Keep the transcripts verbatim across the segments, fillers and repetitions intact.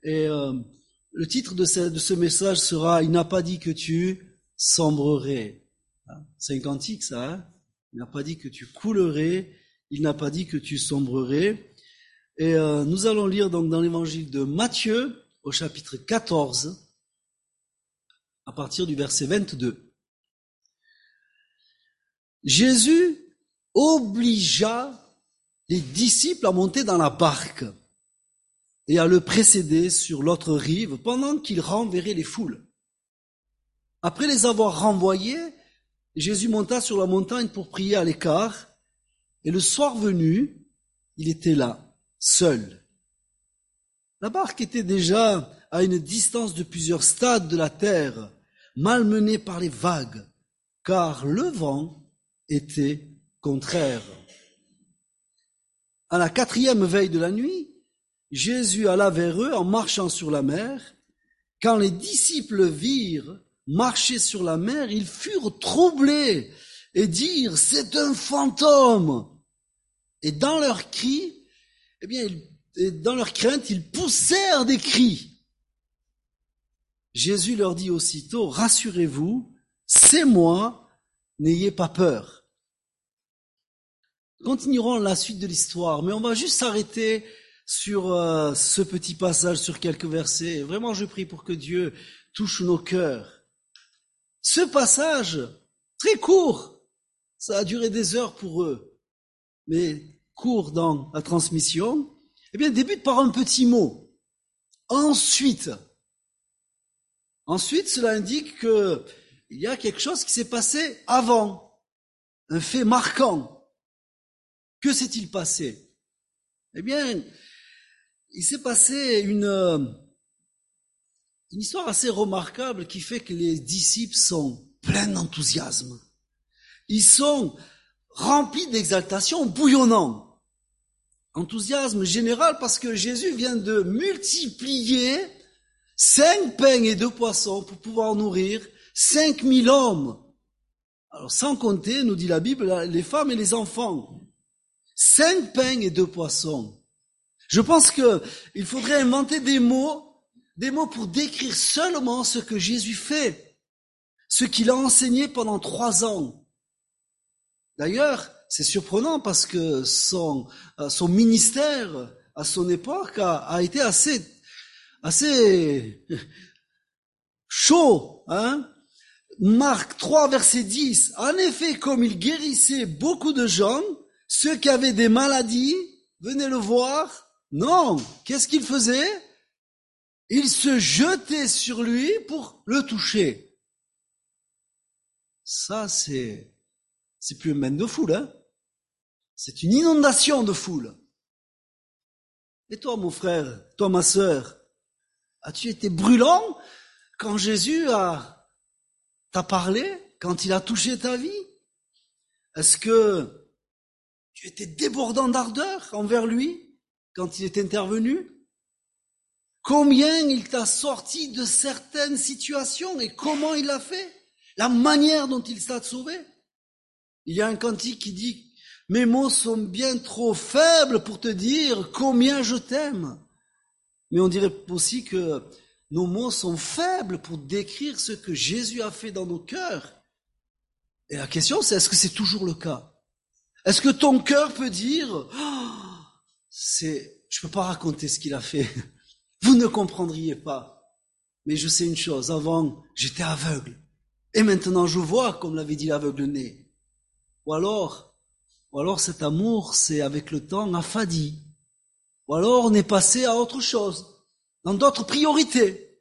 Et euh, le titre de ce, de ce message sera « Il n'a pas dit que tu sombrerais ». C'est un cantique, ça. Hein, il n'a pas dit que tu coulerais, il n'a pas dit que tu sombrerais. Et euh, nous allons lire donc dans l'évangile de Matthieu, au chapitre quatorze, à partir du verset vingt-deux. Jésus obligea les disciples à monter dans la barque et à le précéder sur l'autre rive pendant qu'il renverrait les foules. Après les avoir renvoyés, Jésus monta sur la montagne pour prier à l'écart, et le soir venu, il était là, seul. La barque était déjà à une distance de plusieurs stades de la terre, malmenée par les vagues, car le vent était contraire. À la quatrième veille de la nuit, Jésus alla vers eux en marchant sur la mer. Quand les disciples virent marcher sur la mer, ils furent troublés et dirent « C'est un fantôme !» Et dans leur cri, eh bien, ils, dans leur crainte, ils poussèrent des cris. Jésus leur dit aussitôt « Rassurez-vous, c'est moi, n'ayez pas peur. » Nous continuerons la suite de l'histoire, mais on va juste s'arrêter sur euh, ce petit passage, sur quelques versets. Vraiment, je prie pour que Dieu touche nos cœurs. Ce passage, très court, ça a duré des heures pour eux, mais court dans la transmission, eh bien, débute par un petit mot. Ensuite, ensuite, cela indique que il y a quelque chose qui s'est passé avant, un fait marquant. Que s'est-il passé? Eh bien, il s'est passé une, une histoire assez remarquable qui fait que les disciples sont pleins d'enthousiasme. Ils sont remplis d'exaltation, bouillonnants. Enthousiasme général parce que Jésus vient de multiplier cinq pains et deux poissons pour pouvoir nourrir cinq mille hommes. Alors, sans compter, nous dit la Bible, les femmes et les enfants. Cinq pains et deux poissons. Je pense que il faudrait inventer des mots, des mots pour décrire seulement ce que Jésus fait, ce qu'il a enseigné pendant trois ans. D'ailleurs, c'est surprenant parce que son, son ministère à son époque a, a été assez, assez chaud, hein. Marc trois, verset dix. En effet, comme il guérissait beaucoup de gens, ceux qui avaient des maladies venaient le voir. Non, qu'est-ce qu'il faisait? Il se jetait sur lui pour le toucher. Ça, c'est, c'est plus un bain de foule, hein. C'est une inondation de foule. Et toi, mon frère, toi, ma sœur, as-tu été brûlant quand Jésus a, t'a parlé, quand il a touché ta vie? Est-ce que tu étais débordant d'ardeur envers lui quand il est intervenu? Combien il t'a sorti de certaines situations et comment il l'a fait? La manière dont il t'a sauvé? Il y a un cantique qui dit « Mes mots sont bien trop faibles pour te dire combien je t'aime. » Mais on dirait aussi que nos mots sont faibles pour décrire ce que Jésus a fait dans nos cœurs. Et la question c'est, est-ce que c'est toujours le cas? Est-ce que ton cœur peut dire oh, c'est, je peux pas raconter ce qu'il a fait. Vous ne comprendriez pas. Mais je sais une chose, avant, j'étais aveugle. Et maintenant, je vois, comme l'avait dit l'aveugle-né. Ou alors, ou alors cet amour, c'est avec le temps affadi. Ou alors, on est passé à autre chose, dans d'autres priorités.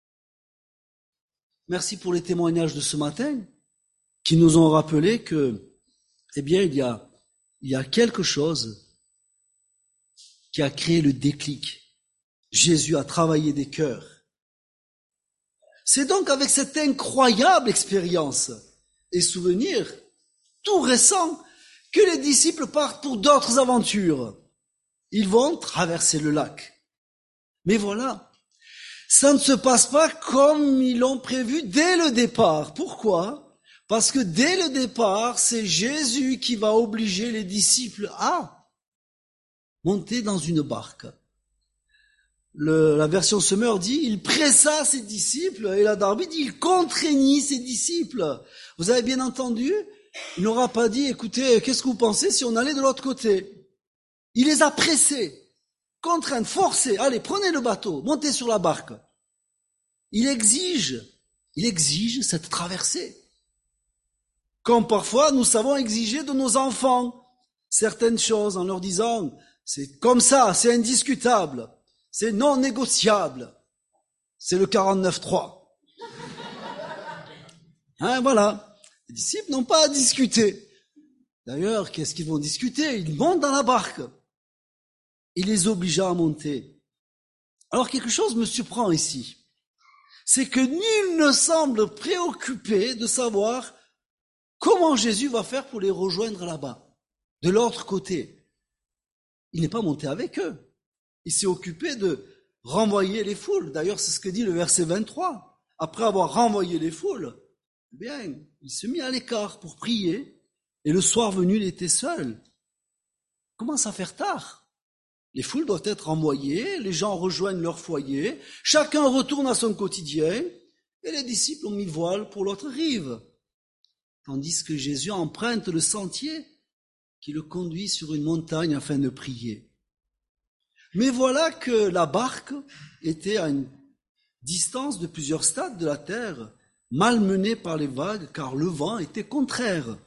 Merci pour les témoignages de ce matin, qui nous ont rappelé que, eh bien, il y a, il y a quelque chose qui a créé le déclic. Jésus a travaillé des cœurs. C'est donc avec cette incroyable expérience et souvenir tout récent que les disciples partent pour d'autres aventures. Ils vont traverser le lac. Mais voilà, ça ne se passe pas comme ils l'ont prévu dès le départ. Pourquoi? Parce que dès le départ, c'est Jésus qui va obliger les disciples à monter dans une barque. Le, la version Semeur dit, il pressa ses disciples, et la Darby dit, il contraignit ses disciples. Vous avez bien entendu, il n'aura pas dit, écoutez, qu'est-ce que vous pensez si on allait de l'autre côté? Il les a pressés, contraints, forcés, allez, prenez le bateau, montez sur la barque. Il exige, il exige cette traversée. Comme parfois nous savons exiger de nos enfants certaines choses en leur disant, c'est comme ça, c'est indiscutable. C'est non négociable. C'est le quarante-neuf trois. Hein, voilà. Les disciples n'ont pas à discuter. D'ailleurs, qu'est-ce qu'ils vont discuter? Ils montent dans la barque. Il les obligea à monter. Alors quelque chose me surprend ici. C'est que nul ne semble préoccupé de savoir comment Jésus va faire pour les rejoindre là-bas, de l'autre côté. Il n'est pas monté avec eux. Il s'est occupé de renvoyer les foules. D'ailleurs, c'est ce que dit le verset vingt-trois. Après avoir renvoyé les foules, eh bien, il se mit à l'écart pour prier, et le soir venu, il était seul. Il commence à faire tard. Les foules doivent être renvoyées, les gens rejoignent leur foyer, chacun retourne à son quotidien, et les disciples ont mis voile pour l'autre rive. Tandis que Jésus emprunte le sentier qui le conduit sur une montagne afin de prier. Mais voilà que la barque était à une distance de plusieurs stades de la terre, malmenée par les vagues, car le vent était contraire.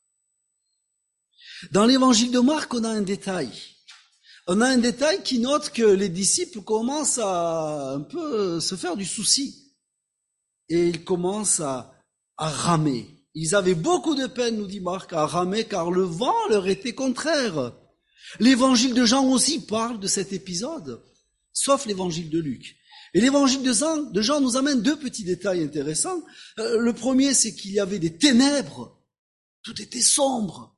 Dans l'évangile de Marc, on a un détail. On a un détail qui note que les disciples commencent à un peu se faire du souci. Et ils commencent à, à ramer. Ils avaient beaucoup de peine, nous dit Marc, à ramer, car le vent leur était contraire. L'évangile de Jean aussi parle de cet épisode, sauf l'évangile de Luc. Et l'évangile de Jean, de Jean nous amène deux petits détails intéressants. Euh, le premier, c'est qu'il y avait des ténèbres. Tout était sombre.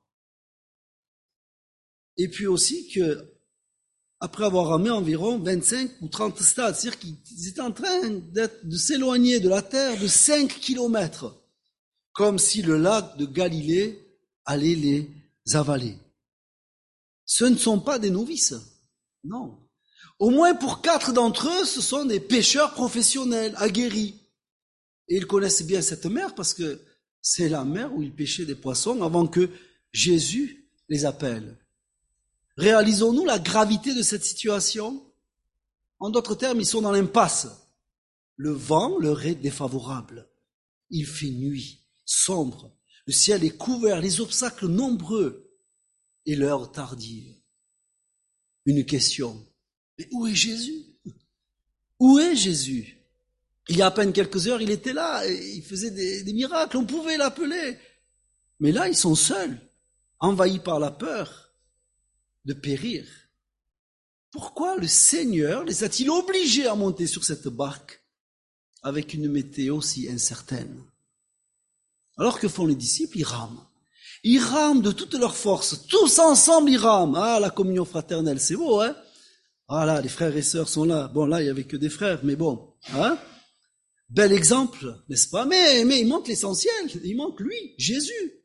Et puis aussi que, après avoir ramé environ vingt-cinq ou trente stades, c'est-à-dire qu'ils étaient en train d'être, de s'éloigner de la terre de cinq kilomètres, comme si le lac de Galilée allait les avaler. Ce ne sont pas des novices, non. Au moins pour quatre d'entre eux, ce sont des pêcheurs professionnels, aguerris. Et ils connaissent bien cette mer parce que c'est la mer où ils pêchaient des poissons avant que Jésus les appelle. Réalisons-nous la gravité de cette situation? En d'autres termes, ils sont dans l'impasse. Le vent leur est défavorable. Il fait nuit, sombre. Le ciel est couvert, les obstacles nombreux. Et l'heure tardive. Une question. Mais où est Jésus? Où est Jésus? Il y a à peine quelques heures, il était là, et il faisait des, des miracles, on pouvait l'appeler. Mais là, ils sont seuls, envahis par la peur de périr. Pourquoi le Seigneur les a-t-il obligés à monter sur cette barque avec une météo si incertaine? Alors que font les disciples? Ils rament. Ils rament de toute leur force. Tous ensemble, ils rament. Ah, la communion fraternelle, c'est beau, hein? Ah là, les frères et sœurs sont là. Bon, là, il n'y avait que des frères, mais bon. Hein? Bel exemple, n'est-ce pas? Mais, mais il manque l'essentiel. Il manque lui, Jésus.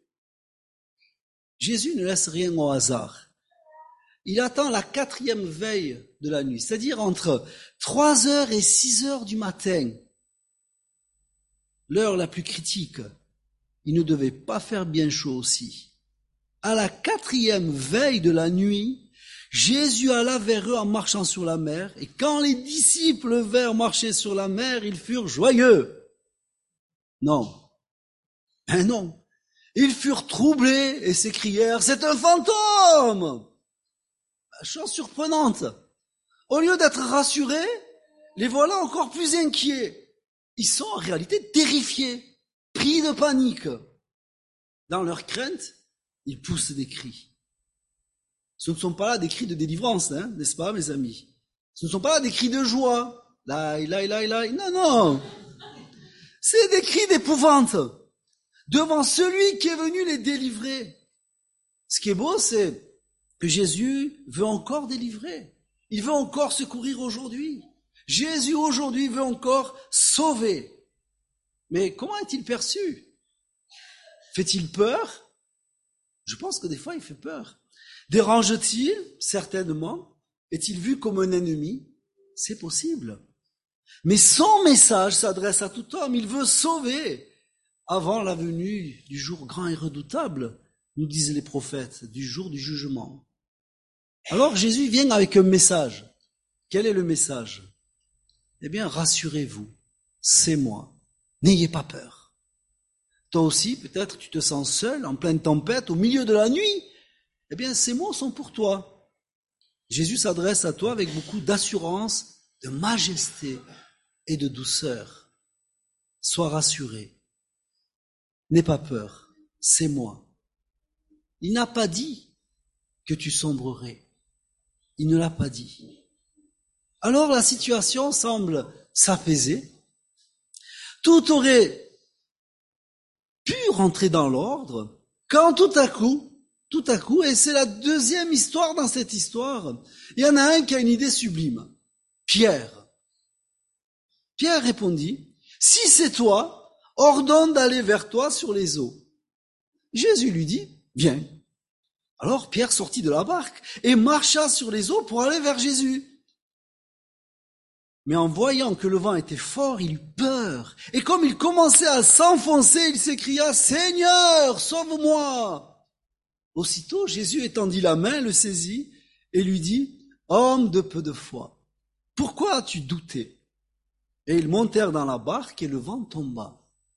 Jésus ne laisse rien au hasard. Il attend la quatrième veille de la nuit, c'est-à-dire entre trois heures et six heures du matin. L'heure la plus critique. Il ne devait pas faire bien chaud aussi. À la quatrième veille de la nuit, Jésus alla vers eux en marchant sur la mer, et quand les disciples vinrent marcher sur la mer, ils furent joyeux. Non. Ben non. Ils furent troublés et s'écrièrent, c'est un fantôme! Chose surprenante. Au lieu d'être rassurés, les voilà encore plus inquiets. Ils sont en réalité terrifiés. Pris de panique. Dans leur crainte, ils poussent des cris. Ce ne sont pas là des cris de délivrance, hein, n'est-ce pas, mes amis? Ce ne sont pas là des cris de joie. Laï, laï, laï, laï. Non, non. C'est des cris d'épouvante devant celui qui est venu les délivrer. Ce qui est beau, c'est que Jésus veut encore délivrer. Il veut encore secourir aujourd'hui. Jésus aujourd'hui veut encore sauver. Mais comment est-il perçu? Fait-il peur? Je pense que des fois il fait peur. Dérange-t-il? Certainement. Est-il vu comme un ennemi? C'est possible. Mais son message s'adresse à tout homme. Il veut sauver avant la venue du jour grand et redoutable, nous disent les prophètes, du jour du jugement. Alors Jésus vient avec un message. Quel est le message? Eh bien, rassurez-vous, c'est moi. N'ayez pas peur. Toi aussi, peut-être tu te sens seul, en pleine tempête, au milieu de la nuit. Eh bien, ces mots sont pour toi. Jésus s'adresse à toi avec beaucoup d'assurance, de majesté et de douceur. Sois rassuré. N'aie pas peur, c'est moi. Il n'a pas dit que tu sombrerais. Il ne l'a pas dit. Alors la situation semble s'apaiser. Tout aurait pu rentrer dans l'ordre quand tout à coup, tout à coup, et c'est la deuxième histoire dans cette histoire, il y en a un qui a une idée sublime. Pierre. Pierre répondit, « Si c'est toi, ordonne d'aller vers toi sur les eaux. » Jésus lui dit, « Viens. » Alors Pierre sortit de la barque et marcha sur les eaux pour aller vers Jésus. Mais en voyant que le vent était fort, il eut peur. Et comme il commençait à s'enfoncer, il s'écria, « Seigneur, sauve-moi !» Aussitôt, Jésus étendit la main, le saisit et lui dit, « Homme de peu de foi, pourquoi as-tu douté ?» Et ils montèrent dans la barque et le vent tomba.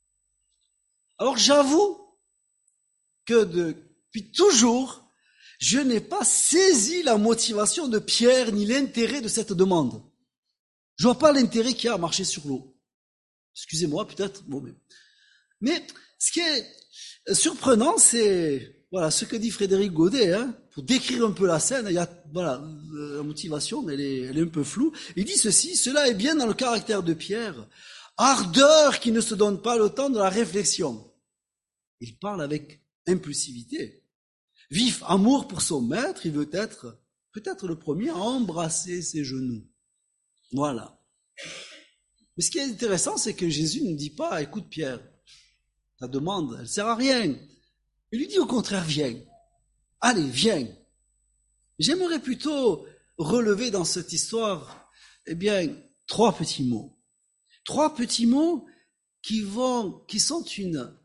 Alors j'avoue que depuis toujours, je n'ai pas saisi la motivation de Pierre ni l'intérêt de cette demande. Je vois pas l'intérêt qu'il y a à marcher sur l'eau. Excusez-moi, peut-être. Bon, mais... mais ce qui est surprenant, c'est voilà ce que dit Frédéric Godet, hein, pour décrire un peu la scène. Il y a voilà la motivation, mais elle est, elle est un peu floue. Il dit ceci: cela est bien dans le caractère de Pierre, ardeur qui ne se donne pas le temps de la réflexion. Il parle avec impulsivité. Vif amour pour son maître, il veut être peut-être le premier à embrasser ses genoux. Voilà. Mais ce qui est intéressant, c'est que Jésus ne dit pas, écoute Pierre, ta demande, elle sert à rien. Il lui dit au contraire, viens. Allez, viens. J'aimerais plutôt relever dans cette histoire, eh bien, trois petits mots. Trois petits mots qui vont, qui sont une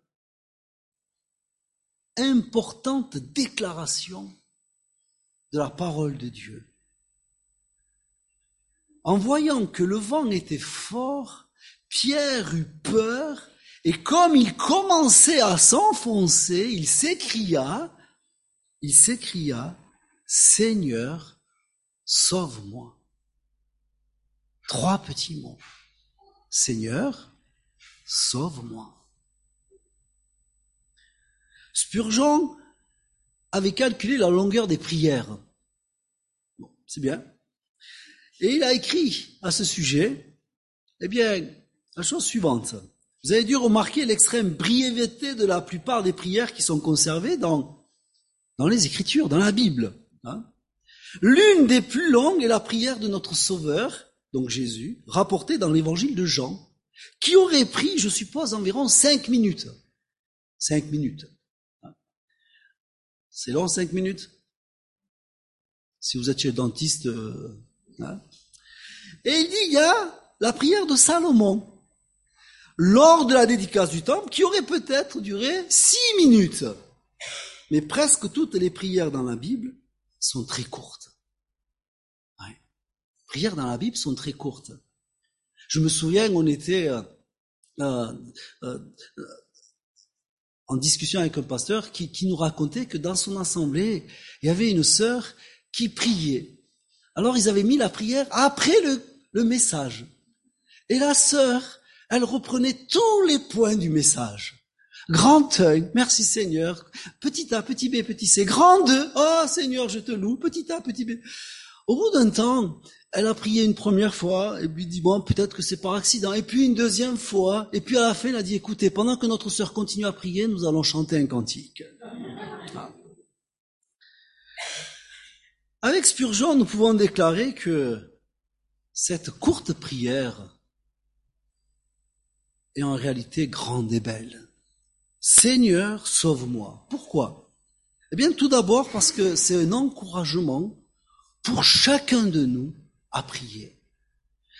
importante déclaration de la parole de Dieu. En voyant que le vent était fort, Pierre eut peur, et comme il commençait à s'enfoncer, il s'écria, il s'écria, « Seigneur, sauve-moi » Trois petits mots. « Seigneur, sauve-moi » Spurgeon avait calculé la longueur des prières. Bon, c'est bien. Et il a écrit à ce sujet, eh bien, la chose suivante. Vous avez dû remarquer l'extrême brièveté de la plupart des prières qui sont conservées dans, dans les Écritures, dans la Bible. Hein. L'une des plus longues est la prière de notre Sauveur, donc Jésus, rapportée dans l'Évangile de Jean, qui aurait pris, je suppose, environ cinq minutes. Cinq minutes. Hein. C'est long, cinq minutes? Si vous êtes chez le dentiste... Euh, hein. Et il dit, il y a la prière de Salomon, lors de la dédicace du temple, qui aurait peut-être duré six minutes. Mais presque toutes les prières dans la Bible sont très courtes. Ouais. Les prières dans la Bible sont très courtes. Je me souviens, on était euh, euh, euh, en discussion avec un pasteur qui, qui nous racontait que dans son assemblée, il y avait une sœur qui priait. Alors ils avaient mis la prière après le, le message. Et la sœur, elle reprenait tous les points du message. Grand œil, merci Seigneur. Petit A, petit B, petit C. Grand deux, oh Seigneur, je te loue. Petit A, petit B. Au bout d'un temps, elle a prié une première fois, et puis dit, bon, peut-être que c'est par accident. Et puis une deuxième fois, et puis à la fin, elle a dit, écoutez, pendant que notre sœur continue à prier, nous allons chanter un cantique. Ah. Avec Spurgeon, nous pouvons déclarer que cette courte prière est en réalité grande et belle. Seigneur, sauve-moi. Pourquoi? Eh bien, tout d'abord parce que c'est un encouragement pour chacun de nous à prier.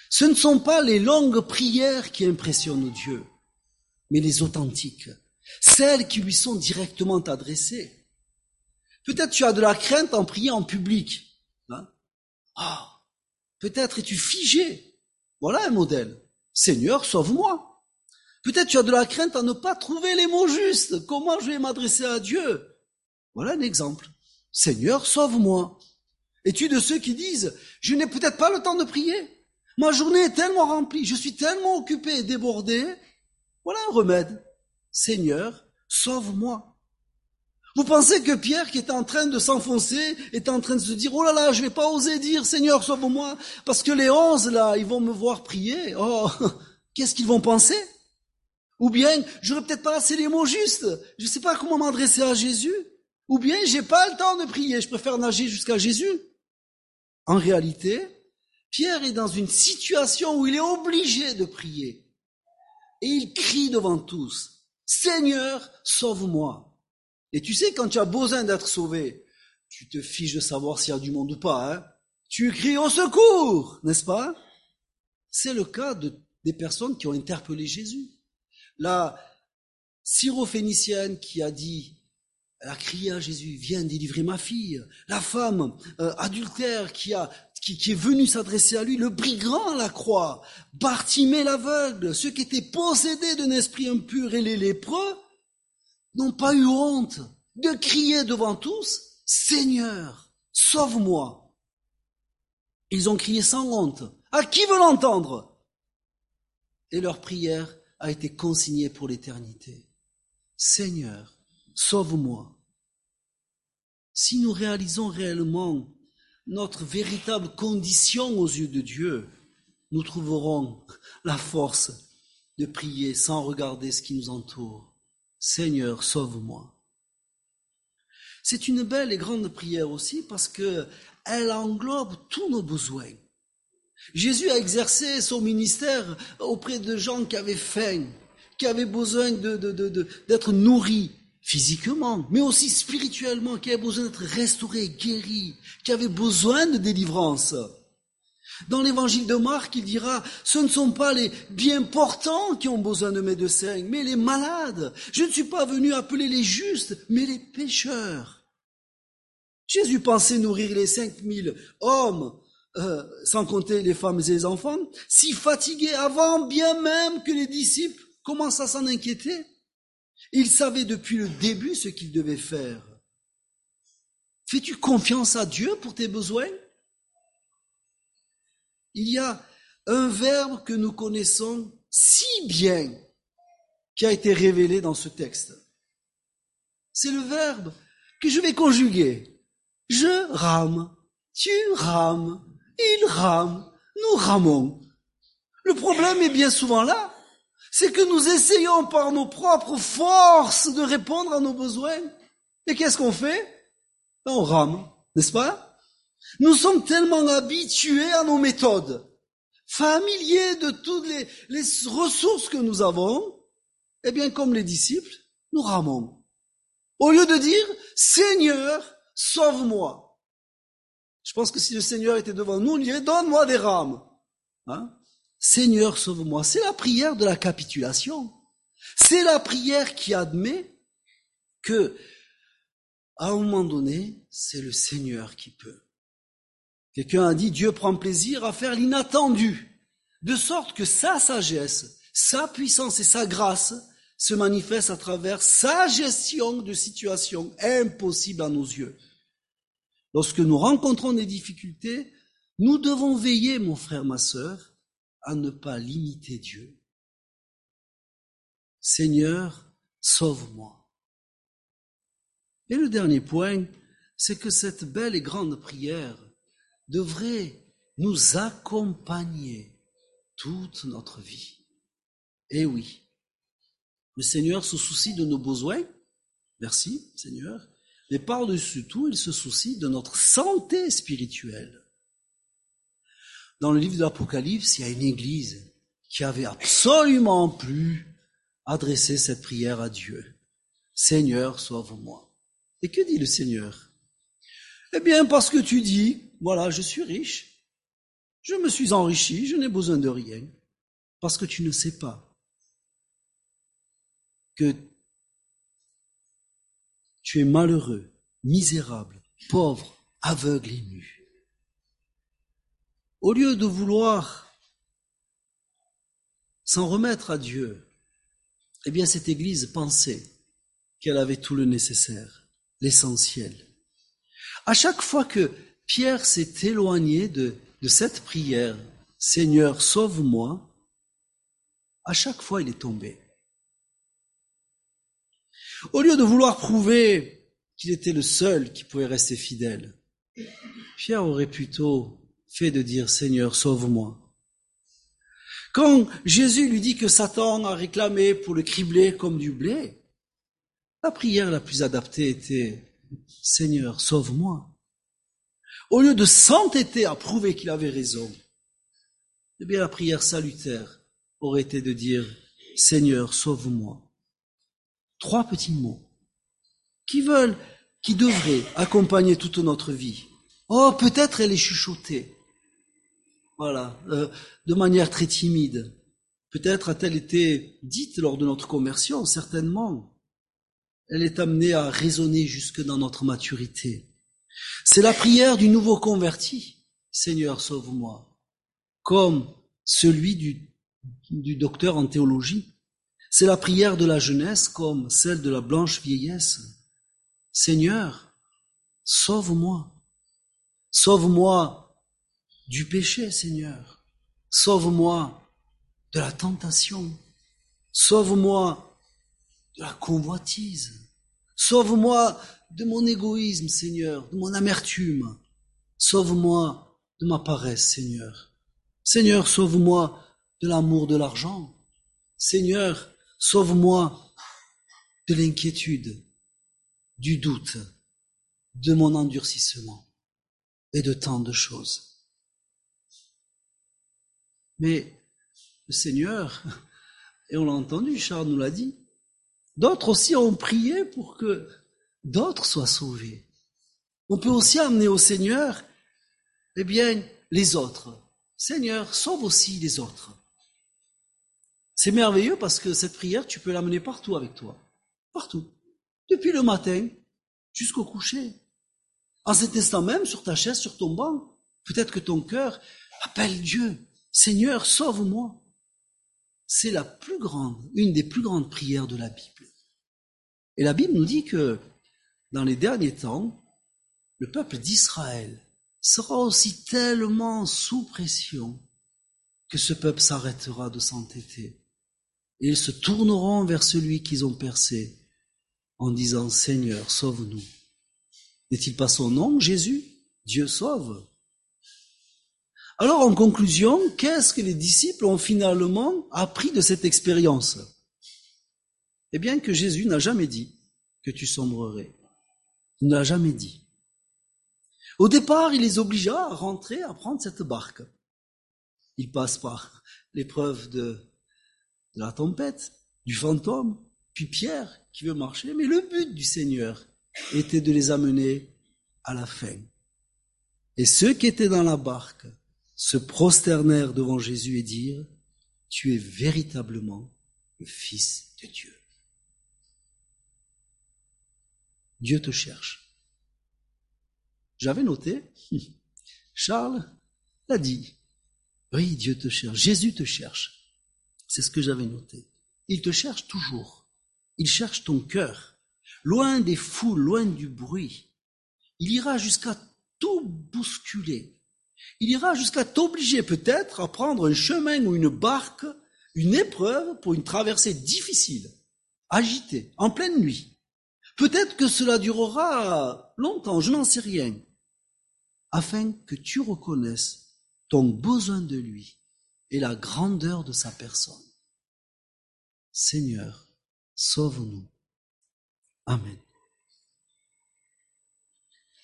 Ce ne sont pas les longues prières qui impressionnent Dieu, mais les authentiques, celles qui lui sont directement adressées. Peut-être tu as de la crainte en priant en public. Hein? Ah, peut-être es-tu figé. Voilà un modèle. Seigneur, sauve-moi. Peut-être tu as de la crainte à ne pas trouver les mots justes. Comment je vais m'adresser à Dieu? Voilà un exemple. Seigneur, sauve-moi. Es-tu de ceux qui disent, je n'ai peut-être pas le temps de prier. Ma journée est tellement remplie, je suis tellement occupé et débordé. Voilà un remède. Seigneur, sauve-moi. Vous pensez que Pierre, qui était en train de s'enfoncer, était en train de se dire, oh là là, je vais pas oser dire, Seigneur, sauve-moi, parce que les onze, là, ils vont me voir prier. Oh, qu'est-ce qu'ils vont penser? Ou bien, j'aurais peut-être pas assez les mots justes. Je sais pas comment m'adresser à Jésus. Ou bien, j'ai pas le temps de prier, je préfère nager jusqu'à Jésus. En réalité, Pierre est dans une situation où il est obligé de prier. Et il crie devant tous, Seigneur, sauve-moi. Et tu sais, quand tu as besoin d'être sauvé, tu te fiches de savoir s'il y a du monde ou pas. Hein. Tu cries au secours, n'est-ce pas? C'est le cas de, des personnes qui ont interpellé Jésus. La syrophénicienne qui a dit, elle a crié à Jésus, viens délivrer ma fille. La femme euh, adultère qui a qui, qui est venue s'adresser à lui, le brigand à la croix, Bartimée l'aveugle, ceux qui étaient possédés d'un esprit impur et les lépreux, n'ont pas eu honte de crier devant tous, Seigneur, sauve-moi. Ils ont crié sans honte. À qui veut l'entendre? Et leur prière a été consignée pour l'éternité. Seigneur, sauve-moi. Si nous réalisons réellement notre véritable condition aux yeux de Dieu, nous trouverons la force de prier sans regarder ce qui nous entoure. Seigneur, sauve-moi. C'est une belle et grande prière aussi parce que elle englobe tous nos besoins. Jésus a exercé son ministère auprès de gens qui avaient faim, qui avaient besoin de, de, de, de, d'être nourris physiquement, mais aussi spirituellement, qui avaient besoin d'être restaurés, guéris, qui avaient besoin de délivrance. Dans l'évangile de Marc, il dira, ce ne sont pas les bien portants qui ont besoin de médecins, mais les malades. Je ne suis pas venu appeler les justes, mais les pécheurs. Jésus pensait nourrir les cinq mille hommes, euh, sans compter les femmes et les enfants, si fatigués avant bien même que les disciples commencent à s'en inquiéter. Il savait depuis le début ce qu'il devait faire. Fais-tu confiance à Dieu pour tes besoins? Il y a un verbe que nous connaissons si bien qui a été révélé dans ce texte. C'est le verbe que je vais conjuguer. Je rame, tu rames, il rame, nous ramons. Le problème est bien souvent là. C'est que nous essayons par nos propres forces de répondre à nos besoins. Et qu'est-ce qu'on fait? On rame, n'est-ce pas? Nous sommes tellement habitués à nos méthodes, familiers de toutes les, les ressources que nous avons, eh bien, comme les disciples, nous ramons. Au lieu de dire, Seigneur, sauve-moi. Je pense que si le Seigneur était devant nous, on dirait, donne-moi des rames. Hein? Seigneur, sauve-moi. C'est la prière de la capitulation. C'est la prière qui admet que, à un moment donné, c'est le Seigneur qui peut. Quelqu'un a dit, Dieu prend plaisir à faire l'inattendu, de sorte que sa sagesse, sa puissance et sa grâce se manifestent à travers sa gestion de situations impossibles à nos yeux. Lorsque nous rencontrons des difficultés, nous devons veiller, mon frère, ma sœur, à ne pas limiter Dieu. Seigneur, sauve-moi. Et le dernier point, c'est que cette belle et grande prière devrait nous accompagner toute notre vie. Eh oui, le Seigneur se soucie de nos besoins, merci Seigneur, mais par-dessus tout, il se soucie de notre santé spirituelle. Dans le livre de l'Apocalypse, il y a une église qui avait absolument plus adressé cette prière à Dieu. Seigneur, sauve-moi. Et que dit le Seigneur? Eh bien, parce que tu dis, voilà, je suis riche, Je me suis enrichi, je n'ai besoin de rien. Parce que tu ne sais pas que tu es malheureux, misérable, pauvre, aveugle et nu. Au lieu de vouloir s'en remettre à Dieu, eh bien cette Église pensait qu'elle avait tout le nécessaire, l'essentiel. À chaque fois que Pierre s'est éloigné de, de cette prière, « Seigneur, sauve-moi », à chaque fois il est tombé. Au lieu de vouloir prouver qu'il était le seul qui pouvait rester fidèle, Pierre aurait plutôt fait de dire « Seigneur, sauve-moi ». Quand Jésus lui dit que Satan a réclamé pour le cribler comme du blé, la prière la plus adaptée était « Seigneur, sauve-moi ». Au lieu de s'entêter à prouver qu'il avait raison, eh bien la prière salutaire aurait été de dire « Seigneur, sauve-moi ». Trois petits mots qui veulent, qui devraient accompagner toute notre vie. Oh, peut-être elle est chuchotée. Voilà, euh, de manière très timide. Peut-être a-t-elle été dite lors de notre conversion, certainement. Elle est amenée à résonner jusque dans notre maturité. C'est la prière du nouveau converti. Seigneur, sauve-moi. Comme celui du, du docteur en théologie. C'est la prière de la jeunesse comme celle de la blanche vieillesse. Seigneur, sauve-moi. Sauve-moi du péché, Seigneur. Sauve-moi de la tentation. Sauve-moi de la convoitise. Sauve-moi de mon égoïsme, Seigneur, de mon amertume. Sauve-moi de ma paresse, Seigneur. Seigneur, sauve-moi de l'amour de l'argent. Seigneur, sauve-moi de l'inquiétude, du doute, de mon endurcissement et de tant de choses. Mais le Seigneur, et on l'a entendu, Charles nous l'a dit, d'autres aussi ont prié pour que d'autres soient sauvés. On peut aussi amener au Seigneur, eh bien, les autres. Seigneur, sauve aussi les autres. C'est merveilleux parce que cette prière, tu peux l'amener partout avec toi. Partout. Depuis le matin jusqu'au coucher. En cet instant même, sur ta chaise, sur ton banc, peut-être que ton cœur appelle Dieu. Seigneur, sauve-moi. C'est la plus grande, une des plus grandes prières de la Bible. Et la Bible nous dit que dans les derniers temps, le peuple d'Israël sera aussi tellement sous pression que ce peuple s'arrêtera de s'entêter. Et ils se tourneront vers celui qu'ils ont percé en disant « Seigneur, sauve-nous ». N'est-il pas son nom, Jésus ? Dieu sauve. Alors, en conclusion, qu'est-ce que les disciples ont finalement appris de cette expérience ? Eh bien, que Jésus n'a jamais dit que tu sombrerais. Il ne l'a jamais dit. Au départ, il les obligea à rentrer, à prendre cette barque. Il passe par l'épreuve de, de la tempête, du fantôme, puis Pierre qui veut marcher. Mais le but du Seigneur était de les amener à la fin. Et ceux qui étaient dans la barque se prosternèrent devant Jésus et dirent « Tu es véritablement le Fils de Dieu. » Dieu te cherche. J'avais noté, Charles l'a dit. Oui, Dieu te cherche, Jésus te cherche. C'est ce que j'avais noté. Il te cherche toujours. Il cherche ton cœur. Loin des foules, loin du bruit. Il ira jusqu'à tout bousculer. Il ira jusqu'à t'obliger peut-être à prendre un chemin ou une barque, une épreuve pour une traversée difficile, agitée, en pleine nuit. Peut-être que cela durera longtemps, je n'en sais rien, afin que tu reconnaisses ton besoin de lui et la grandeur de sa personne. Seigneur, sauve-nous. Amen.